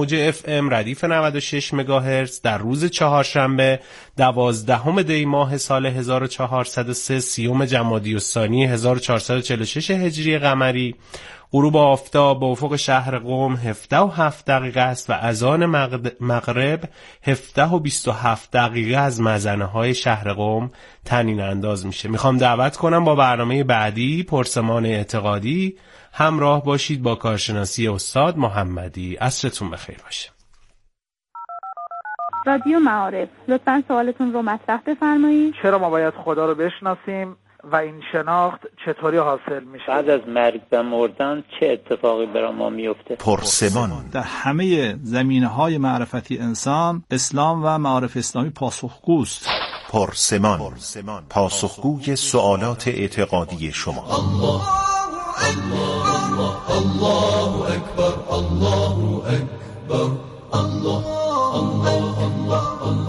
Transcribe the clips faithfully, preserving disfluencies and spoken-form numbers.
موج اف ام ردیف نود و شش مگاهرتز در روز چهارشنبه دوازدهم دی ماه سال هزار و چهارصد و سه سیوم جمادی الثانی هزار و چهارصد و چهل و شش هجری قمری غروب آفتاب به افق شهر قم هفده و هفت دقیقه است و اذان مغرب هفده و بیست و هفت دقیقه از مزنه های شهر قم طنین انداز میشه. میخوام دعوت کنم با برنامه بعدی پرسمان اعتقادی همراه باشید با کارشناسی استاد محمدی. عصرتون بخیر باشه. رادیو معارف، لطفاً سوالتون رو مطرح بفرمایید. چرا ما باید خدا رو بشناسیم و این شناخت چطوری حاصل میشه؟ بعد از مرگ و مردن چه اتفاقی برای ما میفته؟ پرسمان. در همه زمینه‌های معرفتی انسان، اسلام و معارف اسلامی پاسخگوست. پرسمان، پاسخگوی سوالات اعتقادی شما. الله الله الله اکبر، الله اکبر، الله الله الله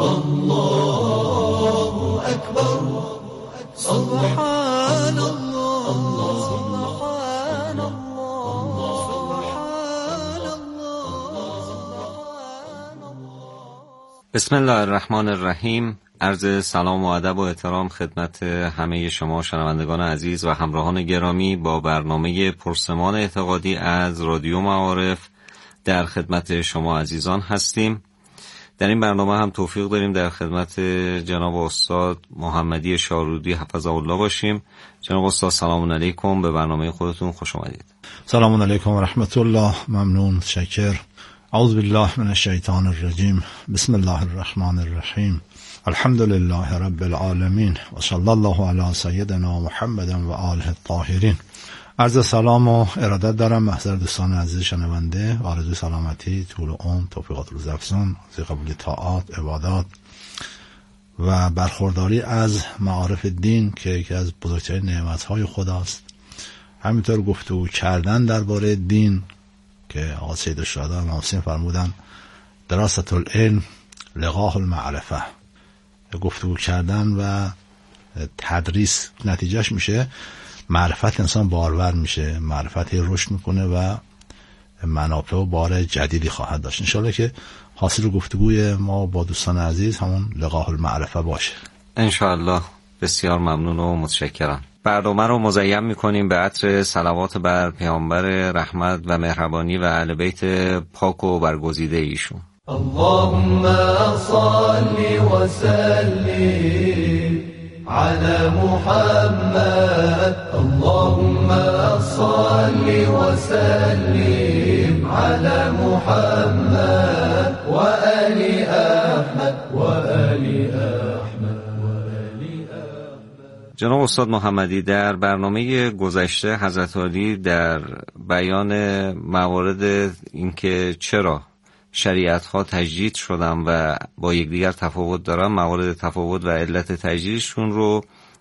الله اکبر، سبحان الله سبحان الله سبحان الله. بسم الله الرحمن الرحیم. عرض سلام و ادب و احترام خدمت همه شما شنوندگان عزیز و همراهان گرامی با برنامه پرسمان اعتقادی از رادیو معارف در خدمت شما عزیزان هستیم. در این برنامه هم توفیق داریم در خدمت جناب استاد محمدی شارودی حفظه الله باشیم. جناب استاد سلام علیکم، به برنامه خودتون خوش آمدید. سلام علیکم و رحمت الله. ممنون، شکر. اعوذ بالله من الشیطان الرجیم. بسم الله الرحمن الرحیم. الحمد لله رب العالمین و صلی الله علی سیدنا محمد و آله الطاهرین. عرض سلام و ارادت دارم محضر دوستان عزیز شنونده و آرزوی سلامتی، طول عمر، توفیقات روزافزون، قبول طاعات، عبادات و برخورداری از معارف دین که یکی از بزرگترین نعمت‌های خداست. همینطور گفتگو کردن درباره دین که آقا سید الشهدا ناصر فرمودن دراست العلم لقاح المعرفه، گفتگو کردن و تدریس نتیجهش میشه معرفت انسان بارور میشه، معرفت رشد میکنه و منافع و بار جدیدی خواهد داشت. انشالله که حاصل گفتگوی ما با دوستان عزیز همون لقاح المعرفه باشه انشالله. بسیار ممنون و متشکرم. برنامه رو مزین میکنیم به عطر صلوات بر پیامبر رحمت و مهربانی و اهل بیت پاک و برگزیده ایشون. اللهم صل و سلم على محمد، اللهم صل و سلم على محمد و آل احمد و آل احمد و آل احمد. جناب استاد محمدی، در برنامه گذشته حضرت علی در بیان موارد اینکه چرا شریعت ها تجدید شدن و با یکدیگر تفاوت دارن، موارد تفاوت و علت تجدیدشون رو،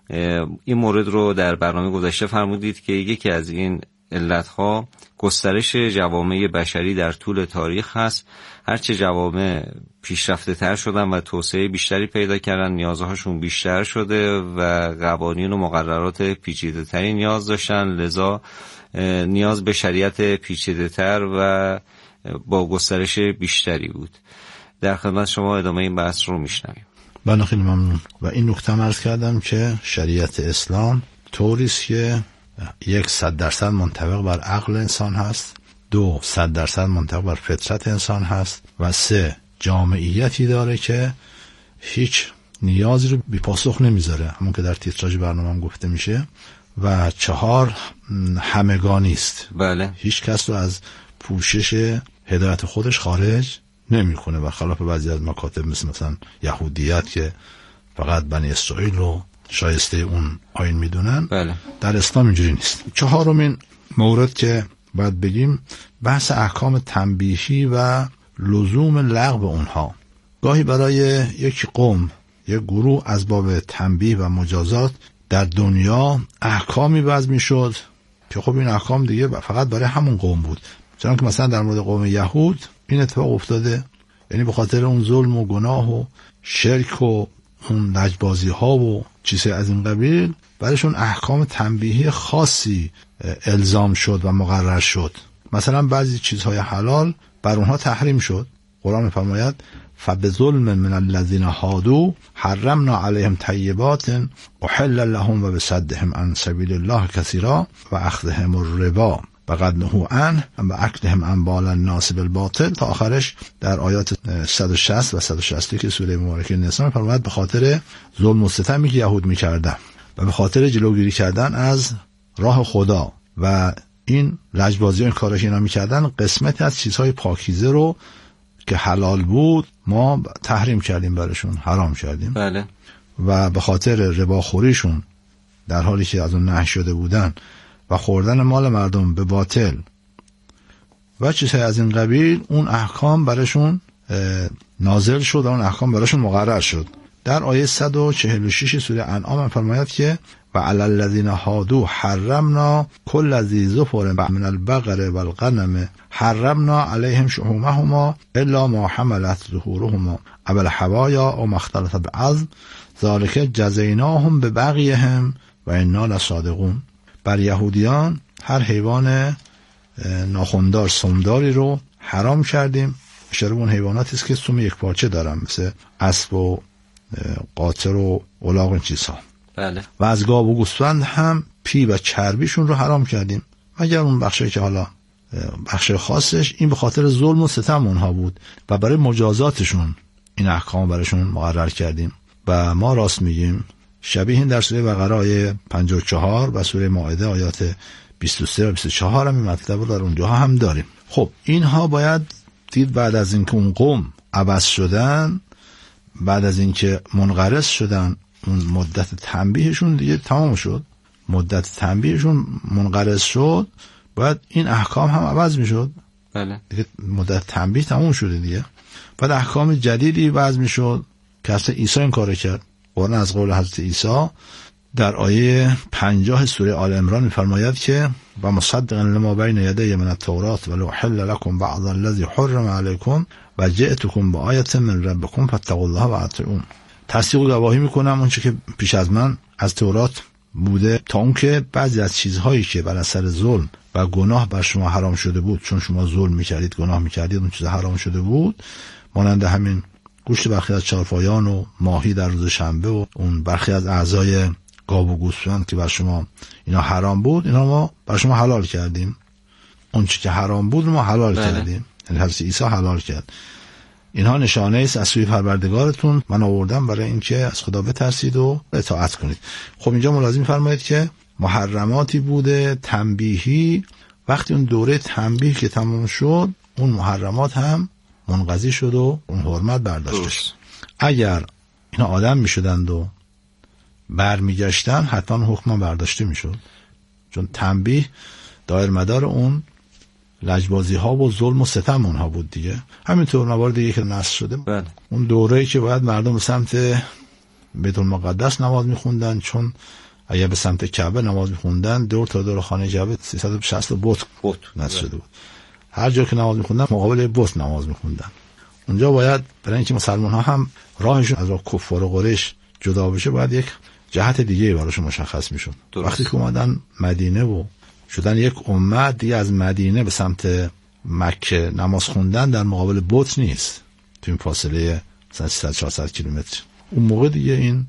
این مورد رو در برنامه گذشته فرمودید که یکی از این علت ها گسترش جوامع بشری در طول تاریخ هست. هرچه جوامع پیشرفته تر شدن و توسعه بیشتری پیدا کردن، نیازهاشون بیشتر شده و قوانین و مقررات پیچیده تری نیاز داشتن، لذا نیاز به شریعت پیچیده تر و با گسترش بیشتری بود. در خدمت شما ادامه این بحث رو میشنویم. بله، خیلی ممنون. و این نکته هم عرض کردم که شریعت اسلام طوریست که یک صد درصد منطبق بر عقل انسان هست، دو صد درصد منطبق بر فطرت انسان هست و سه جامعیتی داره که هیچ نیازی رو بی پاسخ نمیذاره، همون که در تیتراژ برنامه هم گفته میشه، و چهار همگانی است. بله. هیچ کس رو از پوشش هدایت خودش خارج نمیکنه، برخلاف بعضی از مکاتب مثل مثلا یهودیت که فقط بنی اسرائیل رو شایسته اون آیین میدونن. بله. در اسلام اینجوری نیست. چهارمین مورد که باید بگیم بحث احکام تنبیهی و لزوم لغو اونها. گاهی برای یک قوم، یک گروه از باب تنبیه و مجازات در دنیا احکامی وضع میشد که خب این احکام دیگه فقط برای همون قوم بود. چون که مثلا در مورد قوم یهود این اتفاق افتاده، یعنی به خاطر اون ظلم و گناه و شرک و اون لجبازی ها و چیزهای از این قبیل برایشون احکام تنبیهی خاصی الزام شد و مقرر شد. مثلا بعضی چیزهای حلال بر اونها تحریم شد. قرآن می‌فرماید فبظلم من الذين هادوا حرمنا عليهم طيبات احل لهم وبصدهم عن سبيل الله كثيرا واخذهم الربا وقد نهوا عنه واكلهم اموال الناس بالباطل تا آخرش در آیات صد و شصت و صد و شصت و یک سوره مبارکه نسا فرمود به خاطر ظلم و ستمی که یهود می‌کردند و به خاطر جلوگیری کردن از راه خدا و این لجبازی و این کارا که اینا می‌کردن، قسمتی از چیزهای پاکیزه رو که حلال بود ما تحریم کردیم برشون، حرام کردیم. بله. و به خاطر رباخوریشون در حالی که از اون نهی شده بودن و خوردن مال مردم به باطل و چیزهای از این قبیل، اون احکام برشون نازل شد و اون احکام برشون مقرر شد. در آیه صد و چهل و شش سوره انعام فرماید که و علی الذین هادوا حرمنا کل ذی ظفر من البقر والغنم حرمنا علیهم شحومهما الا ما حملت ظهورهما او الحوایا او ما اختلط بعظم ذلک جزیناهم ببغیهم و انا لصادقون. بر یهودیان هر حیوان ناخوندار سمداری رو حرام کردیم. اشاره به اون حیواناتی است که سم یک پارچه دارن، مثل اسب و قاطر و الاغ و چیزها. بله. و از گاو و گوسفند هم پی و چربیشون رو حرام کردیم، مگر اون بخشی که حالا بخش خاصش این به خاطر ظلم و ستم اونها بود و برای مجازاتشون این احکام براشون مقرر کردیم. و ما راست میگیم شبیه این در سوره بقره آیه پنجاه و چهار و سوره مائده آیات بیست و سه و بیست و چهار هم این مطلب رو در اونجاها هم داریم. خب اینها باید دید بعد از اینکه اون قوم عبث شدن، بعد از اینکه منقرض شدن، اون مدت تنبیهشون دیگه تمام شد، مدت تنبیهشون منقرض شد، باید این احکام هم عوض میشد. بله. دیگه مدت تنبیه تمام شده دیگه، بعد احکام جدیدی وضع میشد که اصلا عیسی این کارو کرد. قرآن از قول حضرت عیسی در آیه پنجاه سوره آل عمران میفرماید که و مصدقا لما بین یدی من التوراة ولو حل لكم بعض الذي حرم عليكم و جئتكم بآیة من ربكم فاتقوا الله واطیعون. تصدیق و گواهی میکنم اون چه که پیش از من از تورات بوده، تا اون که بعضی از چیزهایی که بر اثر ظلم و گناه بر شما حرام شده بود، چون شما ظلم میکردید، گناه میکردید، اون چیز حرام شده بود، مانند همین گوشت برخی از چارپایان و ماهی در روز شنبه و اون برخی از اعضای گاو و گوسفند که بر شما اینا حرام بود، اینا ما بر شما حلال کردیم. اون چیزی که حرام بود ما حلال بله. کردیم. یعنی حضرت عیسی حلال کرد. اینها نشانه است از سوی پروردگارتون من آوردم برای اینکه از خدا بترسید و اطاعت کنید. خب اینجا ملازم فرمایید که محرماتی بوده تنبیهی، وقتی اون دوره تنبیه که تمام شد اون محرمات هم منقضی شد و اون حرمت برداشته شد. اگر اینا آدم میشدند و برمیگشتن حتما حکم برداشته میشد، چون تنبیه دایر مدار اون لجبازی ها و ظلم و ستم اونها بود دیگه. همینطور موارد دیگه که نص شده بله. اون دوره‌ای که باید مردم به سمت بیت المقدس نماز میخوندن، چون اگه به سمت کعبه نماز میخوندن دور تا دور خانه کعبه سیصد و شصت بت بت نص شده بود. هر جا که نماز میخوندن مقابل بت نماز میخوندن. اونجا باید برای اینکه مسلمان ها هم راهشون از راه کفار و قریش جدا بشه باید یک جهت دیگه براشون مشخص میشد. وقتی که اومدن مدینه و شدن یک امت دیگه، از مدینه به سمت مکه نماز خوندن در مقابل بت نیست، تو این فاصله مثلا سیصد چهارصد کیلومتر. اون موقع دیگه این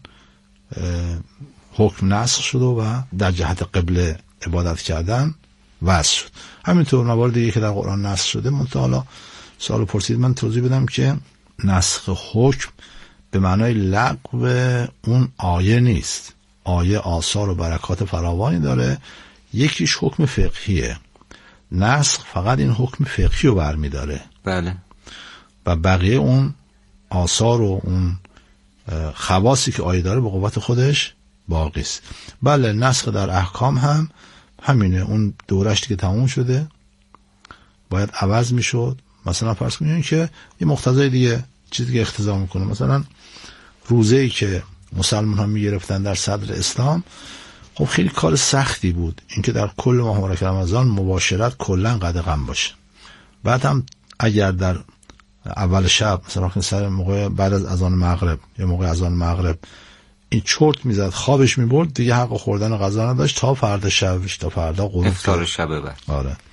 حکم نسخ شد و در جهت قبله عبادت کردن وضع شد. همینطور موارد دیگه که در قرآن نسخ شده. منتها حالا سوال پرسید من توضیح بدم که نسخ حکم به معنای لغو اون آیه نیست. آیه آثار و برکات فراوانی داره، یکیش حکم فقهیه. نسخ فقط این حکم فقهی رو برمی داره. بله. و بقیه اون آثار و اون خواصی که آیه داره به قوت خودش باقی است. بله نسخ در احکام هم همینه، اون دورش دیگه تموم شده باید عوض می شد. مثلا فرض کنید که یه مقتضای دیگه چیزی که اقتضا میکنه، مثلا روزه‌ای که مسلمان ها می گرفتن در صدر اسلام، خب خیلی کار سختی بود اینکه در کل ماه مبارک رمضان مباشرت کلا قدغن باشه. بعد هم اگر در اول شب مثلا سر موقع بعد از اذان مغرب یا موقع اذان مغرب این چرت میزد خوابش میبرد، دیگه حق خوردن غذا نداشت تا فردا شبش، تا فردا غروب افطار شب بعد. آره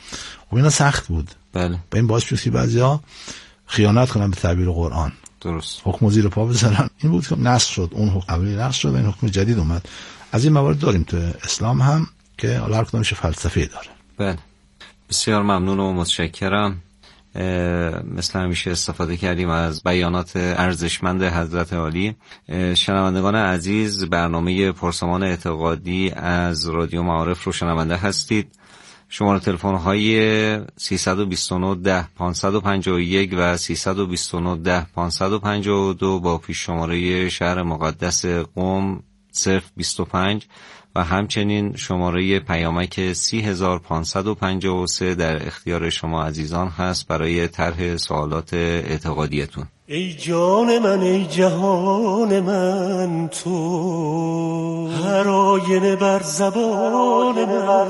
خب اینا سخت بود. بله. به این باعث شد که بعضیا خیانت کنن به تعبیر قرآن. درست. حکم زیر پا بزنن. این بود که نسخ شد، اون حکم اولی نسخ شد و این حکم جدید اومد. از این موارد داریم تو اسلام هم که حالا هر کدومش فلسفه داره. بله. بسیار ممنون و متشکرم. مثل همیشه استفاده کردیم از بیانات ارزشمند حضرت عالی. شنوندگان عزیز، برنامه پرسمان اعتقادی از رادیو معارف رو شنونده هستید. شماره تلفن های سیصد و بیست و نه ده پانصد و پنجاه و یک و سیصد و بیست و نه ده پانصد و پنجاه و دو با پیش شماره شهر مقدس قم صفر بیست و پنج و همچنین شماره پیامک سی هزار پانصد و پنجاه و سه در اختیار شما عزیزان هست برای طرح سوالات اعتقادیتون. ای جان من، ای جهان من، تو هر آینه بر زبان من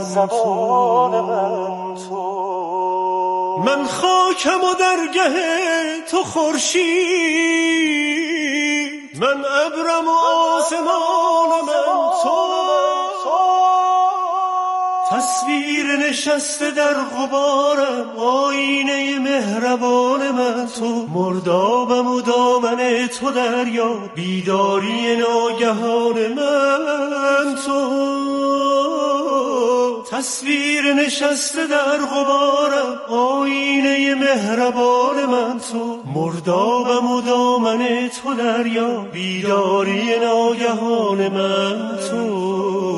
تو، من خاکم و درگه تو خورشید، من ابرم و آسمان من تو، تصویر نشسته در غبارم، آینه مهربان من تو، مردابم و دامن تو دریا، بیداری ناگهان من تو، تصویر نشسته در غبارم، آینه مهربان من تو، مردابم و دامن تو دریا، بیداری ناگهان من تو،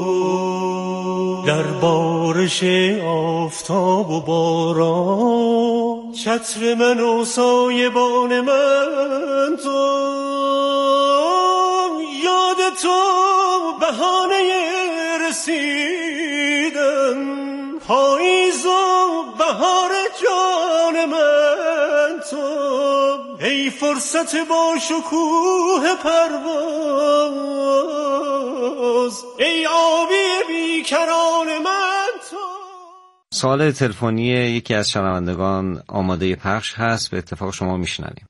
در بارش آفتاب و باران، چتر من و سایبان من تو، یاد تو بهانه رسیدن، پاییز و بهار جان من تو، ای فرصت با شکوه پرواز، ای آبی بیکران من تو. سوال تلفنی یکی از شنوندگان آماده پخش هست، به اتفاق شما میشنویم.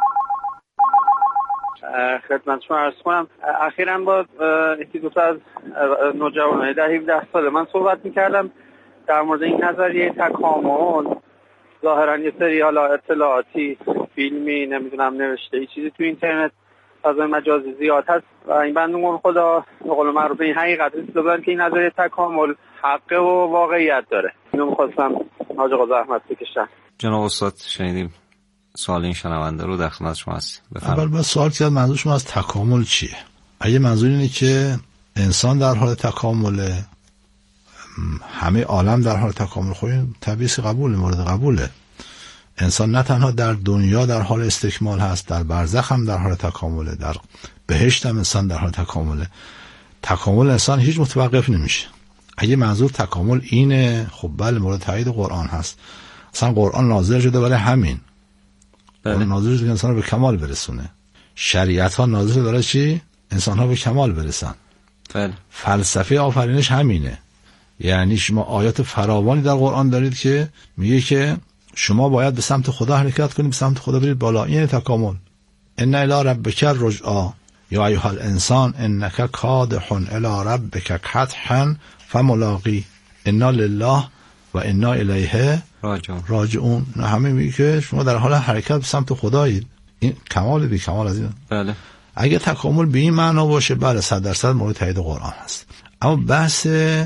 خدمت شما عرض کنم، اخیراً با یکی دو تا از نوجوانان ده هفده ساله من صحبت میکردم در مورد این نظریه تکامل. ظاهراً یه سری حالا اطلاعاتی، فیلمی، نمیدونم نوشته ای چیزی تو اینترنت فضای مجازی زیاد هست و این بندگان خدا به قول معروف این حقیقت اصلا که این نظریه تکامل حق و واقعیت داره. اینو می‌خواستم حاج آقا زحمت بکشن. جناب استاد شنیدیم سوال این شنونده رو، در خدمت شما هستیم. اول با سوال کرد منظور شما از تکامل چیه؟ اگه منظور اینه که انسان در حال تکامله، همه عالم در حال تکامل، خب این طبیعی قبول، مورد قبوله. انسان نه تنها در دنیا در حال استکمال هست، در برزخ هم در حال تکامله، در بهشت هم انسان در حال تکامله. تکامل انسان هیچ متوقف نمیشه. اگه منظور تکامل اینه، خب بله مورد تایید قرآن هست. اصلا قرآن نازل شده برای همین. بله. قرآن نازل شده که انسان رو به کمال برسونه. شریعت ها نازل شده برای چی؟ انسان ها به کمال برسن. بله. فلسفه آفرینش همینه. یعنی شما آیات فراوانی در قرآن دارید که میگه که شما باید به سمت خدا حرکت کنید، به سمت خدا برید بالا. این تکامل. ان الی ربک الرجعا یا ایها الانسان انک کادح الی ربک کدحا فملاقی انا لله و انا الیه راجعون. راجعون. همه میگه که شما در حال حرکت به سمت خدایید. این کمال بی کمال از این. بله. اگه تکامل به این معنا باشه، بله صد درصد مورد تایید قرآن هست. اما بحث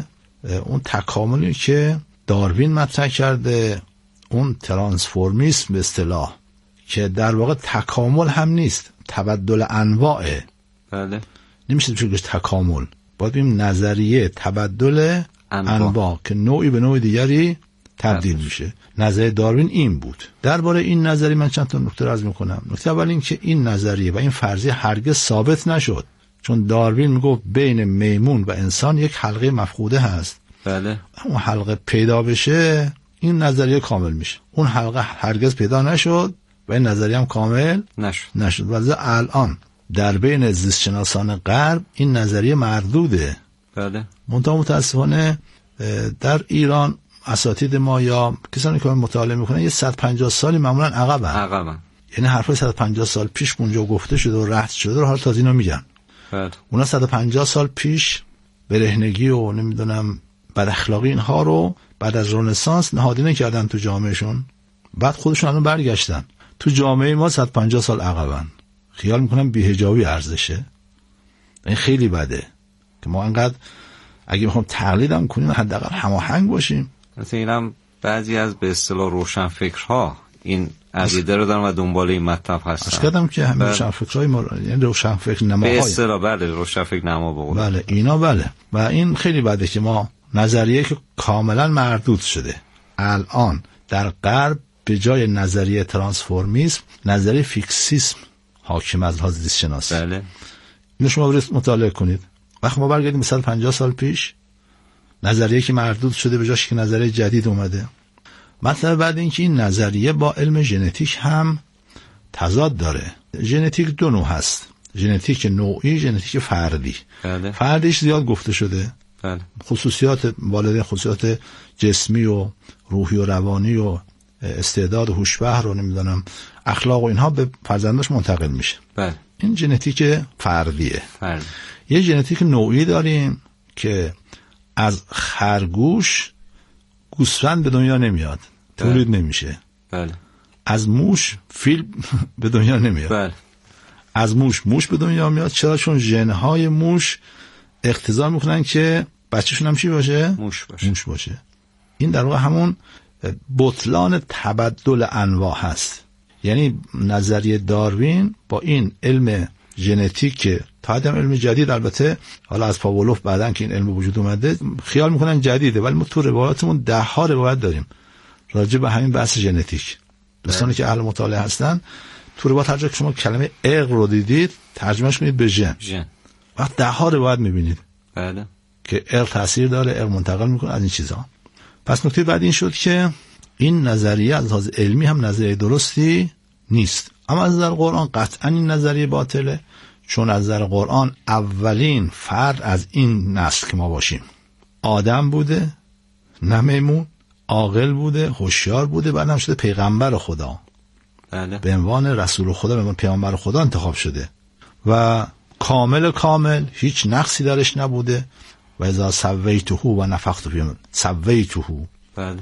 اون تکاملی که داروین مطرح کرده، اون ترانسفورمیسم به اصطلاح، که در واقع تکامل هم نیست، تبدل انواعه. بله. نمیشه بگیم تکامل، باید بگیم نظریه تبدل انواع, انواع که نوعی به نوع دیگری تبدیل میشه. نظریه داروین این بود. درباره این نظریه من چند تا نکته عرض میکنم. نکته اول این که این نظریه و این فرضیه هرگز ثابت نشد، چون داروین میگفت بین میمون و انسان یک حلقه مفقوده هست. بله. اون حلقه پیدا بشه این نظریه کامل میشه. اون حلقه هرگز پیدا نشد و این نظریه هم کامل نشد. نشد. و الان در بین زیستشناسان غرب این نظریه مردوده. بله. منتها متاسفانه در ایران اساتید ما یا کسانی که مطالعه میکنن یه صد و پنجاه سالی معمولا عقبن. عقبن. یعنی حرفای صد و پنجاه سال پیش اونجا گفته شده و رد شده رو حالا تازه اینا میگن. بله. اونا صد و پنجاه سال پیش برهنگی و نمیدونم بد اخلاقی اینها رو بعد از رنسانس نهادینه کردن تو جامعهشون، بعد خودشون الان برگشتن تو جامعه ما صد و پنجاه سال عقبن. خیال میکنم بی‌حجابی ارزشه. این خیلی بده که ما انقدر اگه میخوام تقلیدم کنیم حداقل هماهنگ باشیم. مثلا اینم بعضی از به اصطلاح روشنفکرها این عقیده رو دارن و دنبال این مطلب هستن. اصلا کردم که همین روشنفکرهای ما، یعنی روشنفکر نماهای به اصطلاح بله روشنفکر نما بقول بله اینا بله. و این خیلی بده که ما نظریه که کاملا مردود شده الان در غرب به جای نظریه ترانسفورمیسم نظریه فیکسیسم حاکم از لحاظ زیست شناسی. بله اینو شما برید مطالعه کنید. وقتی ما برگردیم صد و پنجاه سال پیش نظریه که مردود شده به جاش که نظریه جدید اومده. مثلا بعد اینکه این نظریه با علم ژنتیک هم تضاد داره. ژنتیک دو نوع هست، ژنتیک نوعی، ژنتیک فردی. بله. فردیش زیاد گفته شده. بله. خصوصیات والدین، خصوصیات جسمی و روحی و روانی و استعداد و هوش‌بهر رو نمیدونم اخلاق و اینها به فرزنداش منتقل میشه. بله. این ژنتیک فردیه. فرد. یه ژنتیک نوعی داریم که از خرگوش گوسفند به دنیا نمیاد، تولید بله. نمیشه. بله. از موش فیل به دنیا نمیاد. بله. از موش موش به دنیا میاد. چرا؟ چون ژن‌های موش اقتضا میکنن که بچه‌شون هم چی باشه؟ موش باشه. موش باشه. این در واقع همون بطلان تبدل انواع هست. یعنی نظریه داروین با این علم ژنتیک که تا هم علم جدید، البته حالا از پاولوف بعدن که این علم وجود اومده خیال میکنن جدیده، ولی ما تو روایاتمون ده ها روایت داریم راجع به همین بحث ژنتیک. دوستانی که اهل مطالعه هستن تو روایت هر جا که شما کلمه عقل رو دیدید ترجمهش کنید به ژن. ژن. وقت ده ها روایت میبینید بله. که عقل تاثیر داره، عقل منتقل میکنه از این چیزها. پس نکته بعد این شد که این نظریه از لحاظ علمی هم نظریه درستی نیست. اما از نظر قرآن قطعا این نظریه باطله، چون از نظر قرآن اولین فرد از این نسل که ما باشیم آدم بوده، نه میمون، عاقل بوده، هوشیار بوده، بعدم شده پیغمبر خدا. بله. به عنوان رسول خدا، به عنوان پیامبر خدا انتخاب شده و کامل کامل هیچ نقصی درش نبوده. و اذا سویته و نفخت فیه سویته. بله.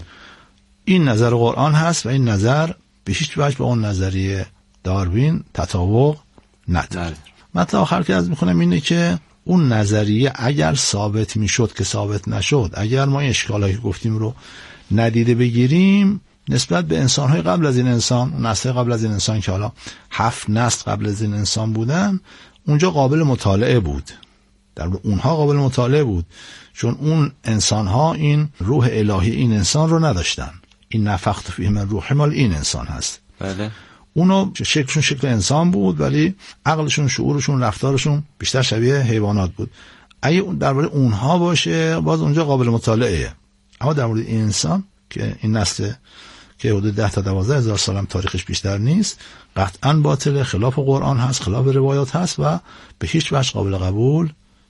این نظر قرآن هست و این نظر به هیچ وجه با اون نظریه داروین تطابق نداره. مطلب آخر که از میکنم اینه که اون نظریه اگر ثابت میشد که ثابت نشد، اگر ما این اشکالایی که گفتیم رو ندیده بگیریم نسبت به انسان‌های قبل از این انسان، اون نسل قبل از این انسان که حالا هفت نسل قبل از این انسان بودن، اونجا قابل مطالعه بود. در اونها قابل مطالعه بود، چون اون انسان‌ها این روح الهی این انسان رو نداشتن. این نفخت فیه من روح مال این انسان هست. بله. اونو شکلشون شکل انسان بود ولی عقلشون، شعورشون، رفتارشون بیشتر شبیه حیوانات بود. اگه درباره اونها باشه باز اونجا قابل مطالعه. اما در مورد این انسان که این نسل که حدود ده تا دوازده هزار سال هم تاریخش بیشتر نیست، قطعاً باطله، خلاف قرآن هست، خلاف روایات هست و به هیچ وجه قابل قبول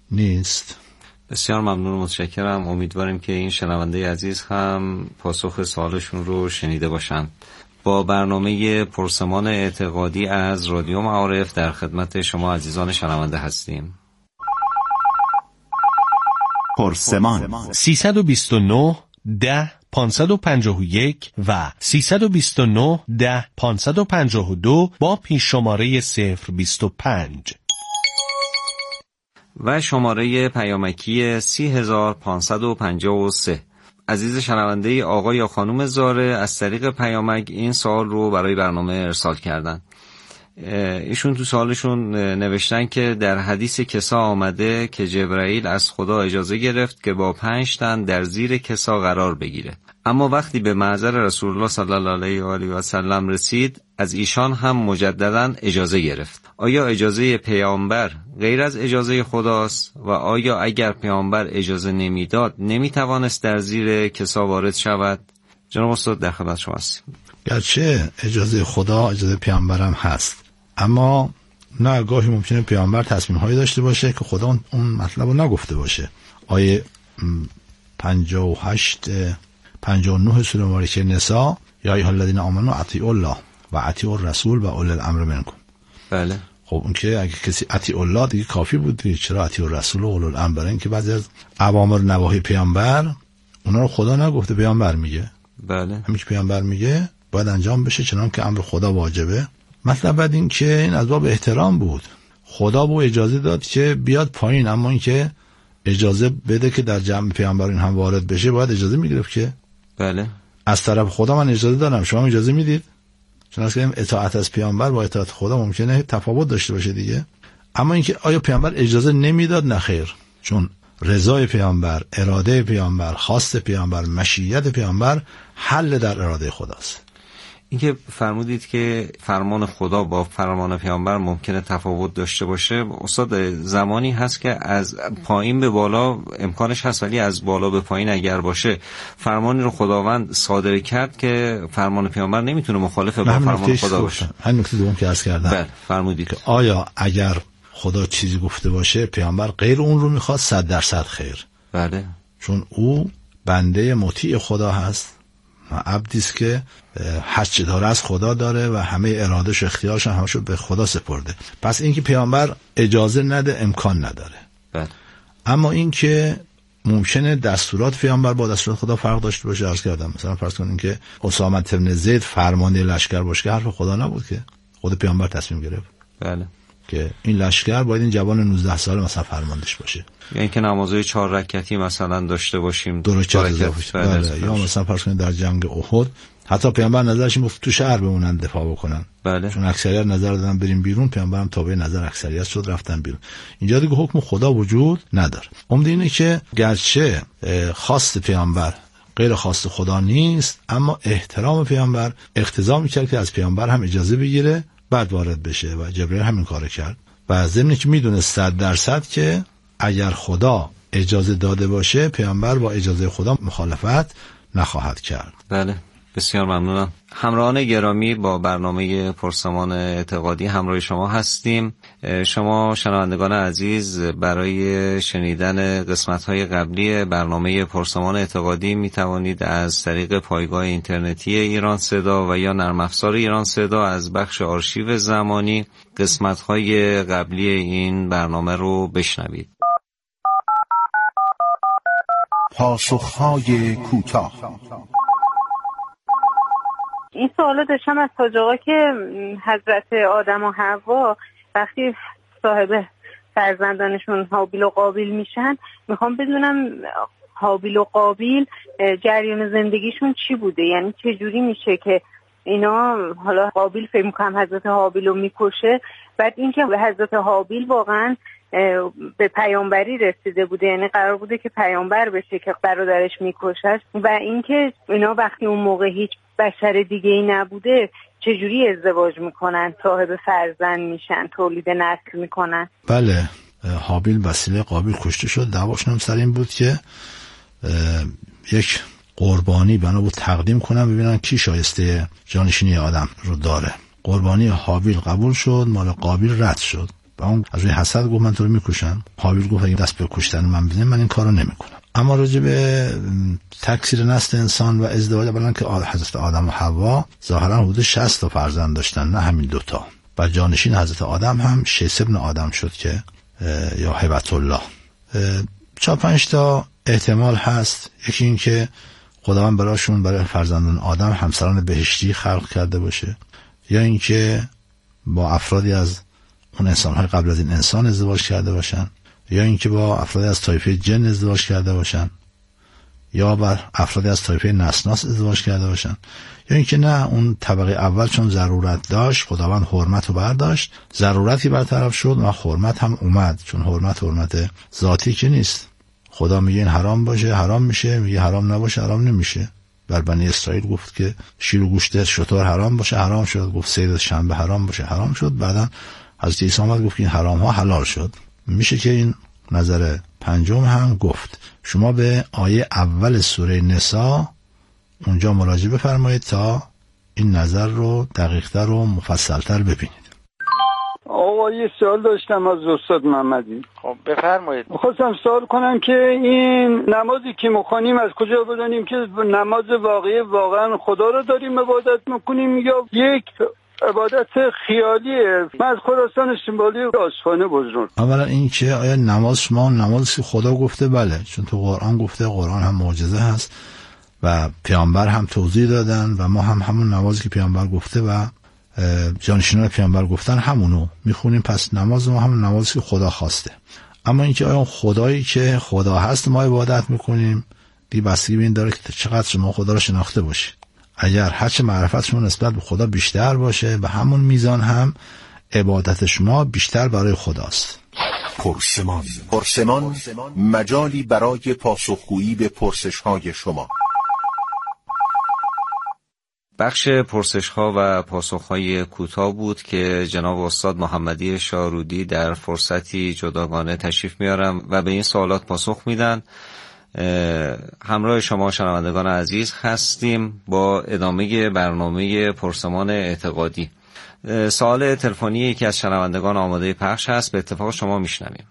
نیست. بسیار ممنون و متشکرم. امیدواریم که این شنونده عزیز هم پاسخ سوالشون رو شنیده باشند. با برنامه پرسمان اعتقادی از رادیو معارف در خدمت شما عزیزان شنونده هستیم. پرسمان سیصد و بیست و نه ده پانصد و پنجاه و یک و سیصد و بیست و نه ده پانصد و پنجاه و دو با پیش شماره صفر بیست و پنج و شماره پیامکی سی هزار پانصد و پنجاه و سه. عزیز شنونده آقای یا خانم زاره از طریق پیامک این سوال رو برای برنامه ارسال کردن. ایشون تو سوالشون نوشتن که در حدیث کسا آمده که جبرائیل از خدا اجازه گرفت که با پنج تن در زیر کسا قرار بگیره، اما وقتی به محضر رسول الله صلی الله علیه و آله و سلم رسید از ایشان هم مجددا اجازه گرفت. آیا اجازه پیامبر غیر از اجازه خداست و آیا اگر پیامبر اجازه نمیداد نمیتوانست در زیر کسا وارد شود؟ جناب استاد در خدمت شما هستیم. گرچه اجازه خدا اجازه پیامبرم هست، اما نه گاهی ممکنه پیامبر تصمیم هایی داشته باشه که خدا اون مطلب رو نگفته باشه. آیه پنجاه و هشت پنجاه و نه سوره مبارکه نساء یا ایها الذین آمنوا اطیعوا الله و اطیعوا الرسول و اولی الامر منکم. بله. خب اون که اگه کسی اطیع الله دیگه کافی بود دیگه، چرا اطیع الرسول و اولی الامر؟ برای اینکه بعضی از اوامر نواهی پیامبر اونا رو خدا نگفته، پیامبر میگه. بله. همین که پیامبر میگه باید انجام بشه، چنان که امر خدا واجبه. مطلب بعد این که این از باب احترام بود. خدا به اجازه داد که بیاد پایین، اما این که اجازه بده که در جمع پیامبران هم وارد بشه باید اجازه میگرفت که. بله. از طرف خدا من اجازه دارم، شما اجازه میدید؟ چون اصلا اطاعت از پیامبر با اطاعت خدا ممکنه تفاوت داشته باشه دیگه. اما اینکه آیا پیامبر اجازه نمیداد؟ نه خیر، چون رضای پیامبر، اراده پیامبر، خواست پیامبر، مشیت پیامبر حل در اراده خداست. اینکه فرمودید که فرمان خدا با فرمان پیامبر ممکنه تفاوت داشته باشه، استاد زمانی هست که از پایین به بالا امکانش هست، ولی از بالا به پایین اگر باشه فرمانی رو خداوند صادر کرد که فرمان پیامبر نمیتونه مخالف با فرمان خدا باشه. همین نکته دوم که عرض کردم. بله فرمودید که آیا اگر خدا چیزی گفته باشه پیامبر غیر اون رو میخواد، صد درصد خیر. بله. چون او بنده مطیع خدا هست، عبدی است که هر چه داره از خدا داره و همه ارادهش و اختیارش هم همشو به خدا سپرده. پس اینکه پیامبر اجازه نده امکان نداره. بله. اما اینکه ممکنه دستورات پیامبر با دستورات خدا فرق داشته باشه. عرض کردم مثلا فرض کنین که اسامه بن زید فرمانده لشکر باشه، که حرف خدا نبود، که خود پیامبر تصمیم گرفت. بله. که این لشکر باید این جوان نوزده ساله مثلا فرماندهش باشه، یعنی که نمازهای چهار رکعتی مثلا داشته باشیم، دو رکعت اضافه. بله. یا مثلا فرض کنید در جنگ احد حتی پیامبر نظرش این بود تو شهر بمونن دفاع بکنن. بله. چون اکثریت نظر دادن بریم بیرون، پیامبر هم تابع نظر اکثریت شد رفتن بیرون. اینجا دیگه حکم خدا وجود نداره. عمده اینه که گرچه خواست پیامبر غیر خواست خدا نیست، اما احترام پیامبر اقتضا می‌کرد که از پیامبر هم اجازه بگیره بعد وارد بشه و جبرئیل همین کارو کرد. و ضمن که میدونه صد درصد که اگر خدا اجازه داده باشه پیامبر با اجازه خدا مخالفت نخواهد کرد. بله. بسیار ممنونم. همراهان گرامی، با برنامه پرسمان اعتقادی همراه شما هستیم. شما شنوندگان عزیز برای شنیدن قسمت‌های قبلی برنامه پرسمان اعتقادی می توانید از طریق پایگاه اینترنتی ایران صدا و یا نرم افزار ایران صدا از بخش آرشیو زمانی قسمت‌های قبلی این برنامه رو بشنوید. پاسخ‌های کوتاه. این سوالو داشتم از حاج آقا که حضرت آدم و حوا وقتی صاحب فرزندانشون هابیل و قابیل میشن، میخوام بدونم هابیل و قابیل جریان زندگیشون چی بوده؟ یعنی چه جوری میشه که اینا، حالا قابیل فکر میکنم حضرت هابیل رو میکشه، بعد اینکه حضرت هابیل واقعا به پیامبری رسیده بوده، یعنی قرار بوده که پیامبر بشه که برادرش میکشش، و اینکه اینا وقتی اون موقع هیچ بشر دیگه ای نبوده چجوری ازدواج میکنن، صاحب فرزند میشن، تولید نسل میکنن. بله، هابیل وسیله قابیل کشته شد. دعواشون هم سر این بود که یک قربانی بنا بود تقدیم کنن ببینن کی شایسته جانشینی آدم رو داره. قربانی هابیل قبول شد، مال قابیل رد شد. و اون از روی حسد گفت من تو رو میکشم. هابیل گفت اگه دست به کشتن من بزنی من این کارو نمیکنم. اما راجع به تکثیر نسل انسان و ازدواج، اولا که حضرت آدم و حوا ظاهرا حدود شصت تا فرزند داشتن، نه همین دوتا. و جانشین حضرت آدم هم شیث ابن آدم شد که یا هبت الله. چهار پنج تا احتمال هست. یکی این که خداوند براشون، برای فرزندان آدم همسران بهشتی خلق کرده باشه، یا این که با افرادی از اون انسان‌های قبل از این انسان ازدواج کرده باشن، یا اینکه با افرادی از طایفه جن ازدواج کرده باشن، یا با افرادی از طایفه نسناس ازدواج کرده باشن، یا اینکه نه، اون طبقه اول چون ضرورت داشت خداوند حرمت رو برداشت، ضرورتی برطرف شد و حرمت هم اومد. چون حرمت حرمت ذاتی که نیست، خدا میگه این حرام باشه حرام میشه، میگه حرام نباشه حرام نمیشه. بر بنی اسرائیل گفت که شیر و گوشت شتر حرام باشه حرام شد، گفت صید شنبه حرام باشه حرام شد. بعدن حضرت عیسی آمد گفت که این حرام ها حلال شد. میشه که این نظر پنجم هم گفت. شما به آیه اول سوره نساء اونجا مراجعه بفرمایید تا این نظر رو دقیق‌تر و مفصل‌تر ببینید. آقا یه سوال داشتم از استاد محمدی. خب بفرمایید. می‌خواستم سوال کنم که این نمازی که می‌خوانیم از کجا بدونیم که نماز واقعی واقعا خدا رو داریم عبادت می‌کنیم، یا یک عبادت خیالیه. من از خراسان شمالی اصفهان بزرگ. اولا این که آیا نماز شما نمازی که خدا گفته؟ بله، چون تو قرآن گفته، قرآن هم معجزه هست و پیامبر هم توضیح دادن و ما هم همون نمازی که پیامبر گفته و جانشینان پیامبر گفتن همونو میخونیم. پس نماز ما همون نمازی که خدا خواسته. اما اینکه آیا خدایی که خدا هست ما عبادت میکنیم، دی بستگی به این داره که چقدر شما خدا رو شناخته باشید. اگر هرچه معرفت شما نسبت به خدا بیشتر باشه، به همون میزان هم عبادت شما بیشتر برای خداست. پرسمان پرسمان مجالی برای پاسخگویی به پرسش‌های شما. بخش پرسش‌ها و پاسخ‌های کوتاه بود که جناب استاد محمدی شارودی در فرصتی جداگانه تشریف میارن و به این سوالات پاسخ میدن. همراه شما شنوندگان عزیز هستیم با ادامه برنامه پرسمان اعتقادی. سوال تلفنی یکی از شنوندگان آماده پخش هست، به اتفاق شما میشنویم.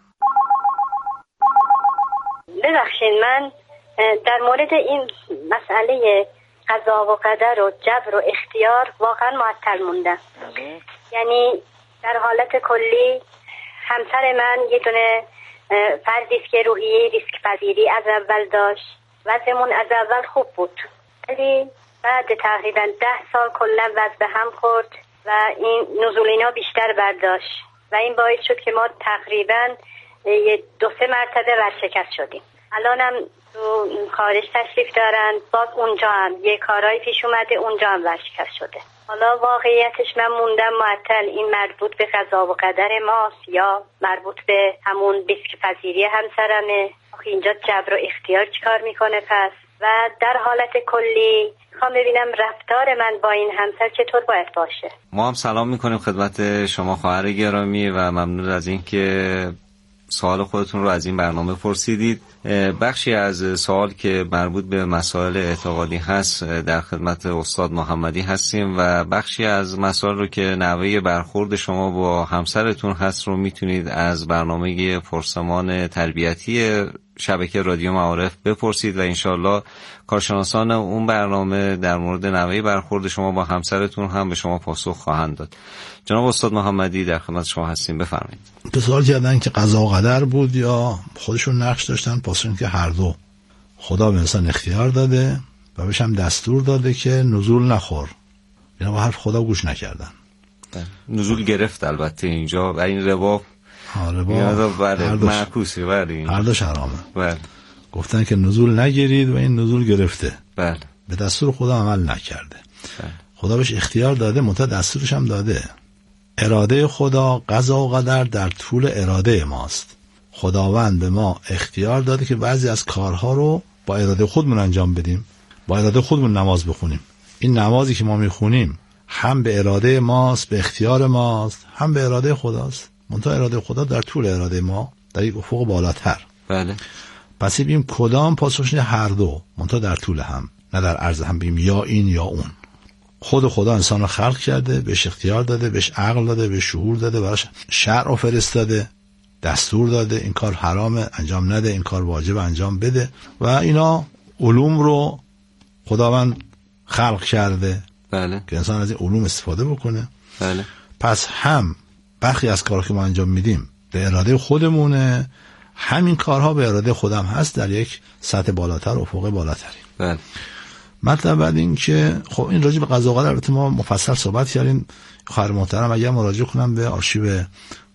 ببخشید، من در مورد این مسئله قضا و قدر و جبر و اختیار واقعا معطل موندم. یعنی در حالت کلی همسر من یه دونه فردی است که روحیه ریسک پذیری از اول داشت، وضعمون از اول خوب بود، ولی بعد تقریبا ده سال کلا وضع به هم خورد و این نزول اینا بیشتر برداشت و این باعث شد که ما تقریبا یه دو سه مرتبه ورشکست شدیم. الانم تو خارج تشریف دارن، باز اونجا هم یه کارهای پیش اومده، اونجا هم ورشکست شده. حالا واقعیتش من موندم معطل، این مربوط به قضا و قدر ماست یا مربوط به همون ریسک پذیری همسرمه؟ آخه اینجا جبر و اختیار چیکار میکنه پس؟ و در حالت کلی میخوام ببینم رفتار من با این همسر چطور باید باشه. ما هم سلام میکنیم خدمت شما خواهر گرامی و ممنون از این که سوال خودتون رو از این برنامه پرسیدید. بخشی از سوال که مربوط به مسائل اعتقادی هست در خدمت استاد محمدی هستیم و بخشی از مسائل رو که نحوه برخورد شما با همسرتون هست رو میتونید از برنامه پرسمان تربیتی شبکه رادیو معارف بپرسید و انشالله کارشناسان اون برنامه در مورد نحوه برخورد شما با همسرتون هم به شما پاسخ خواهند داد. جناب استاد محمدی در خدمت شما هستیم، بفرمایید. تو سوال کردن که قضا و قدر بود یا خودشون نقش داشتن، پاسخ که هر دو. خدا به انسان اختیار داده و بهش هم دستور داده که نزول نخور، اینا با حرف خدا گوش نکردن. نزول گرفت البته اینجا و این ربا بله معکوسی بله هر دوش حرامه. بله گفتن که نزول نگیرید و این نزول گرفته. بله به دستور خدا عمل نکرده. بله. خدا بهش اختیار داده، منتها دستورش هم داده. اراده خدا قضا و قدر در طول اراده ماست. خداوند به ما اختیار داده که بعضی از کارها رو با اراده خودمون انجام بدیم، با اراده خودمون نماز بخونیم. این نمازی که ما میخونیم هم به اراده ماست، به اختیار ماست، هم به اراده خداست. منتها اراده خدا در طول اراده ما در یک افق بالاتر. بله. پس بیم کدام پاسخش هر دو، منتها در طول هم، نه در عرض هم. بیم یا این یا اون. خود خدا انسان رو خلق کرده، بهش اختیار داده، بهش عقل داده، بهش شعور داده، براش شرع فرستاده، دستور داده این کار حرامه انجام نده، این کار واجب انجام بده و اینا علوم رو خداوند خلق کرده. بله. که انسان از این علوم استفاده بکنه. بله. پس هم برخی از کارها که ما انجام میدیم به اراده خودمونه، همین کارها به اراده خودم هست در یک سطح بالاتر، افق بالاتری. بله. مطلب بعد این که خب این راجع به قضا و قدر البته ما مفصل صحبت کردیم. خواهر محترم اگر مراجعه کنم به آرشیو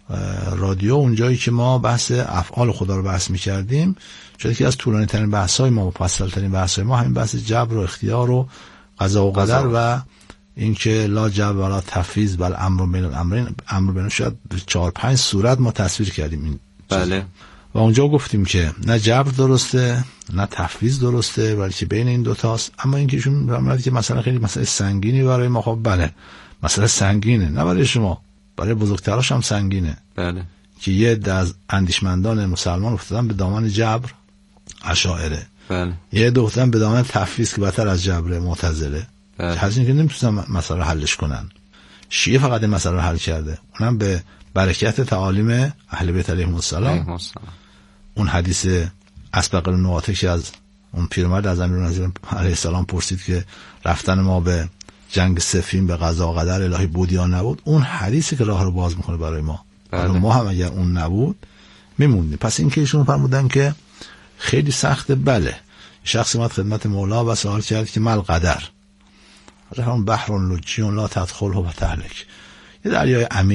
رادیو، اونجایی که ما بحث افعال خدا رو بحث می‌کردیم، چون یکی از طولانی ترین بحث‌های ما، مفصل ترین بحث‌های ما همین بحث جبر و اختیار و قضا و قدر و اینکه لا جبر ولا تفویض بل امر بین الامرین، امر بین شاید چهار پنج صورت ما تصویر کردیم این. بله. و اونجا گفتیم که نه جبر درسته نه تفویض درسته، بلکه بین این دو تاست. اما اینکه ایشون میگه که مثلا خیلی مسئله سنگینی برای ما، خب بله مسئله سنگینه، نه برای شما، برای بزرگتراش هم سنگینه. بله. که یه عده از اندیشمندان مسلمان افتادن به دامن جبر، اشاعره. بله. یه عده افتادن به دامن تفویض که بدتر از جبر، معتزله. بله. هرچند که نمیتونن مسئله حلش کنن. شیعه فقط این مسئله رو حل کرده، اونم به برکت تعالیم اهل بیت علیهم السلام. اون حدیث اسبق النواته که از اون پیرمرد از امیرالمومنین علیه السلام پرسید که رفتن ما به جنگ سفین به قضا و قدر الهی بود یا نبود، اون حدیثی که راه رو باز میکنه برای ما. حالا ما هم اگر اون نبود میموندیم. پس این که ایشون فرمودن که خیلی سخته، بله. شخصی اومد خدمت مولا و سوال کرد که مل قدر، هم بحر لجی لا تدخله و تهلک، یه دریای عمیق